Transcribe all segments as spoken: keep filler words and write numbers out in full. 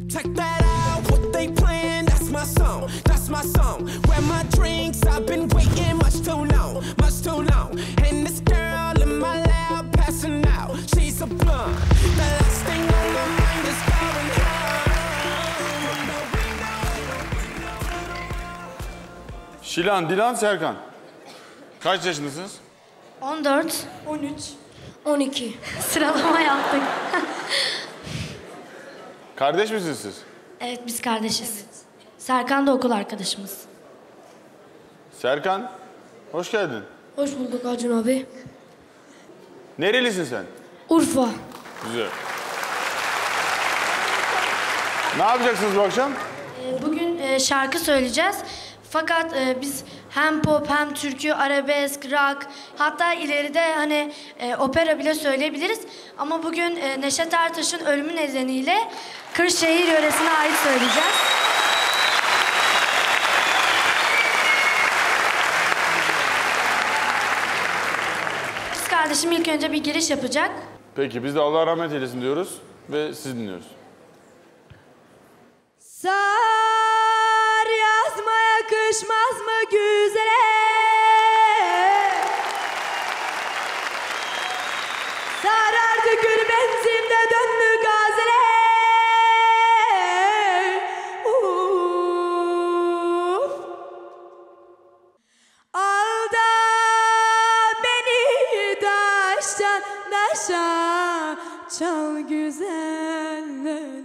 Check that out, what they playing, that's my song, that's my song. Where my drinks, I've been waiting much too long, much too long. And this girl in my lap passing out, she's a blonde. The last thing on my mind is calling her. Şilan, Dilan, Serkan. Kaç yaşındasınız? on dört, on üç, on iki. Sıralama yaptık. Kardeş misiniz siz? Evet, biz kardeşiz. Evet. Serkan da okul arkadaşımız. Serkan, hoş geldin. Hoş bulduk Acun abi. Nerelisin sen? Urfa. Güzel. Ne yapacaksınız bu akşam? Ee, bugün e, şarkı söyleyeceğiz. Fakat e, biz hem pop hem türkü, arabesk, rock, hatta ileride hani e, opera bile söyleyebiliriz. Ama bugün e, Neşet Ertaş'ın ölümü nedeniyle Kırşehir yöresine ait söyleyeceğiz. Kız kardeşim ilk önce bir giriş yapacak. Peki, biz de Allah rahmet eylesin diyoruz ve sizi dinliyoruz. Sar yazma yakışmaz mı güzele? Sarardı gül benzimde döndü gazele. Uf. Al da beni taştan taşa, çal güzeller.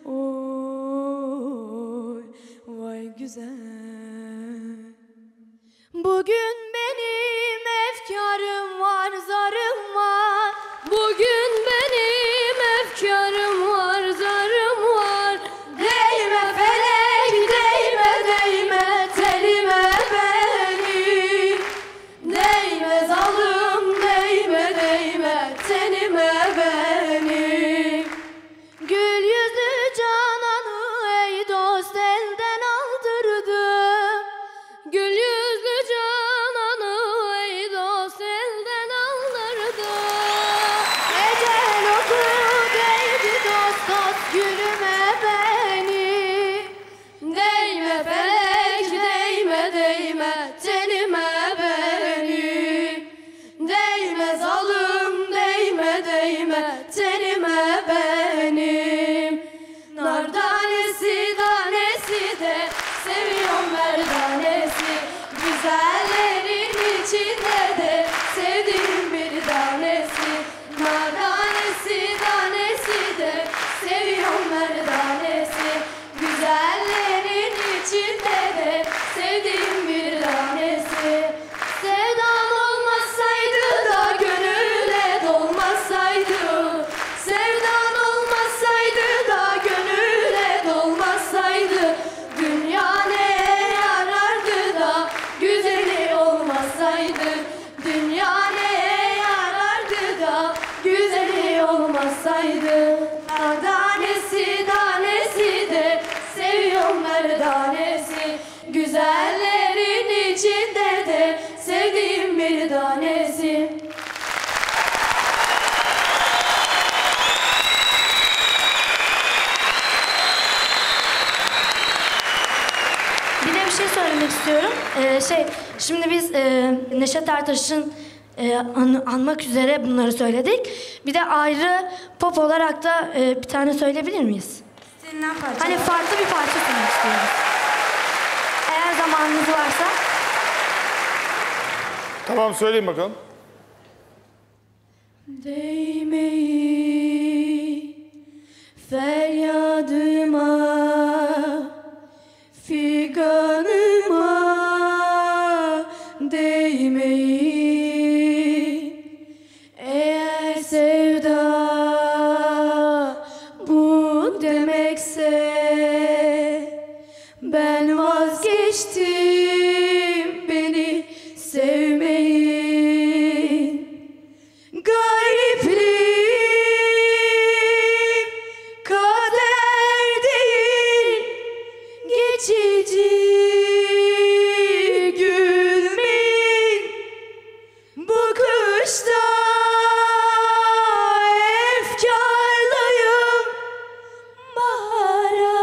Oy, vay güzel. Bugün benim efkarım var, zarım var. Bugün benim efkarım var, zarım var. Değme felek, değme, değme telime benim. Değme zalim, değme, değme tenime benim. Gül yüzlü cananı ey dost elden aldırdım. Gül yüzlü cananı ey dost elden aldırdım. Ecel oku değdi dost dost gülüme beni. Değme felek, değme, değme tenime beni. Değme zalim, değme, değme tenime benim. Nar tanesi tanesi de seviyorum merdanesi. Güzellerin içinde de sevdiğim bir tanesi. Nar tanesi tanesi de seviyorum merdanesi. Güzellerin içinde de sevdiğim bir tanesi. Sevdam olmasaydı da gönüle dolmasaydı. Sevdan olmasaydı da gönüle dolmasaydı. Dünya neye yarardı da güzeli olmasaydı. Dünya neye yarardı da güzeli olmasaydı. Tanesi tanesi de seviyorum merdanesi. Güzellerin içinde de sevdiğim bir tanesi. Bir de bir şey söylemek istiyorum. Ee, şey, şimdi biz e, Neşet Ertaş'ın e, an, anmak üzere bunları söyledik. Bir de ayrı pop olarak da e, bir tane söyleyebilir miyiz? Seninle parça. Hani farklı bir parça söylemek istiyoruz. Eğer zamanınız varsa. Tamam, söyleyin bakalım. Değmeyin feryadıma, figanıma. Değmeyin eğer sevda bu demekse. Ben vazgeçtim, beni sevmeyin. Garipliğim kader değil, geçici. Gülmeyin bu kışta, efkarlıyım bahara.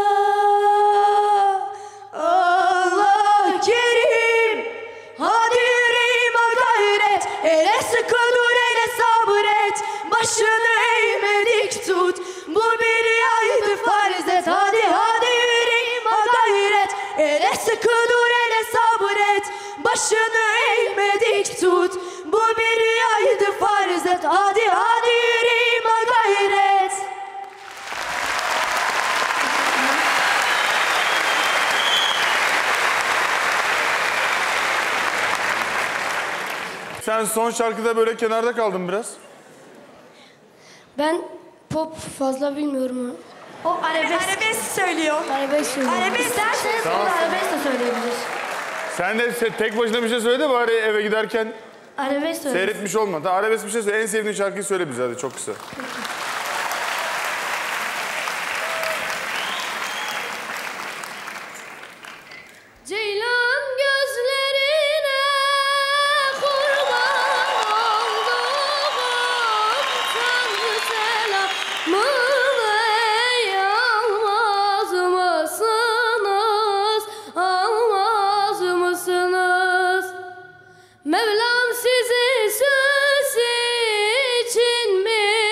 başını eğme dik tut. Bu bir rüyaydı farz et. Hadi hadi yüreğime gayret. Sen son şarkıda böyle kenarda kaldın biraz. Ben pop fazla bilmiyorum. O arabesk. Arabesk söylüyor. Arabesk söylüyor. Arabesk. İsterseniz Tamam. o da arabesk de söyleyebilir. Sen de se- tek başına bir şey söyle de bari eve giderken Arabesk söyle. seyretmiş olma. Da arabesk bir şey söyle. En sevdiğin şarkıyı söyle bize hadi çok kısa. Ceylan gözlerine kurban olduğum Tanrı selamı ey almaz mısınız, almaz mısınız? Mevlam sizi söz için mi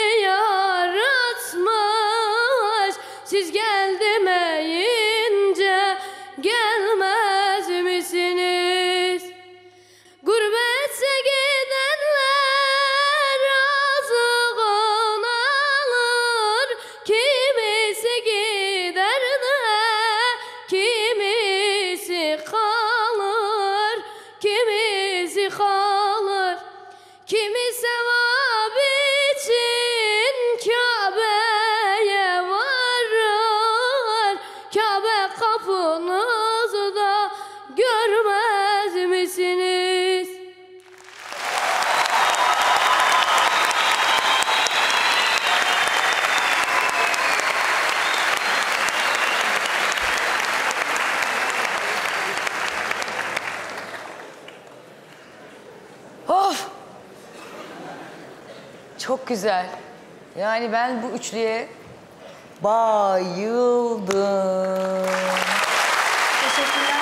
yaratmış? Siz gel demeyince gelmez misiniz? Gurbete gidenler razığın alır. Kimisi gider de kimisi kalır. Kimisi kalır. Kimi sevap için Kabe'ye varır. Kabe kapınızda görmez misiniz? Of! Çok güzel. Yani ben bu üçlüye bayıldım. Teşekkürler.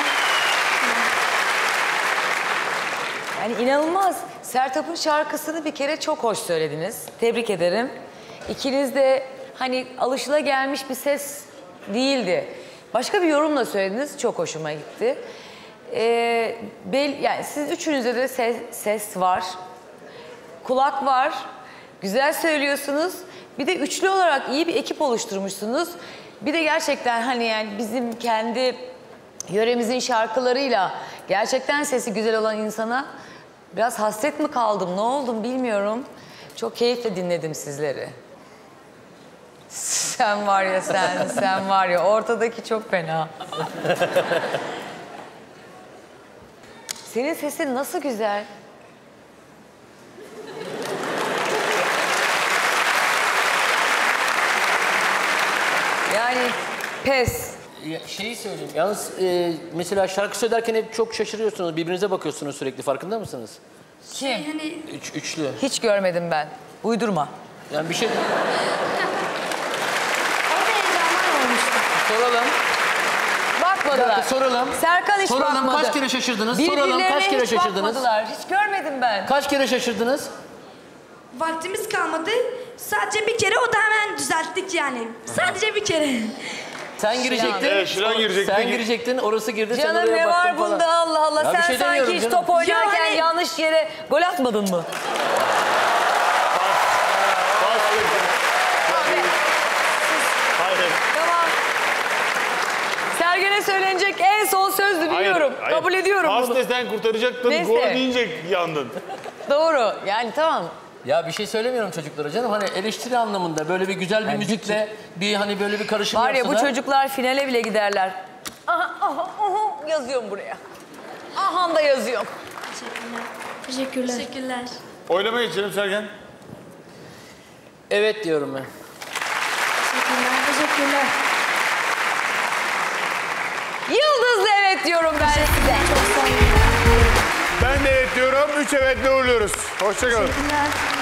Yani inanılmaz. Sertab'ın şarkısını bir kere çok hoş söylediniz. Tebrik ederim. İkiniz de hani alışılagelmiş bir ses değildi. Başka bir yorumla söylediniz. Çok hoşuma gitti. Ee, bel, yani siz üçünüzde de ses, ses var. Kulak var. Güzel söylüyorsunuz. Bir de üçlü olarak iyi bir ekip oluşturmuşsunuz. Bir de gerçekten hani yani bizim kendi yöremizin şarkılarıyla gerçekten sesi güzel olan insana biraz hasret mi kaldım, ne oldum bilmiyorum. Çok keyifle dinledim sizleri. Sen var ya sen, sen var ya ortadaki çok fena. Senin sesin nasıl güzel. Yani pes. Ya, şeyi söyleyeyim. Yalnız e, mesela şarkı söylerken hep çok şaşırıyorsunuz. Birbirinize bakıyorsunuz sürekli. Farkında mısınız? Kim? Üç, üçlü. Hiç görmedim ben. Uydurma. Yani bir şey... Orada heyecanlar olmuştu. Soralım. Bakmadılar. Bir dakika, soralım. Serkan hiç Soralım, bakmadı. kaç kere şaşırdınız? Soralım, Birbirlerine kaç kere hiç şaşırdınız? bakmadılar. Hiç görmedim ben. Kaç kere şaşırdınız? Vaktimiz kalmadı. Sadece bir kere, o da hemen düzelttik yani. Sadece bir kere. Sen girecektin. Evet, Şilan girecekti. Sen girecektin, orası girdi. sen Canım oraya ne var baktın falan. bunda Allah Allah. Ya bir Sen şey sanki demiyorum hiç canım. top oynarken Yani- yanlış yere gol atmadın mı? Hayır. Tamam. Sergen'e söylenecek en son sözdü biliyorum. Hayır, hayır. Kabul ediyorum Pas bunu. desen kurtaracaktın, Neyse. gol deyince yandın. Doğru. Yani tamam. Ya bir şey söylemiyorum çocuklara canım. Hani eleştiri anlamında böyle bir güzel bir müzikle bir hani böyle bir karışım Var ya bu yapsalar- çocuklar finale bile giderler. Aha, aha, aha yazıyorum buraya. Aha da yazıyorum. Teşekkürler. Teşekkürler. Oynamaya geçelim Sergen. Evet diyorum ben. Teşekkürler. Teşekkürler. Yıldızlı evet diyorum ben size. Ben de evet diyorum. Üç evetle uğurluyoruz. Hoşçakalın. Teşekkürler.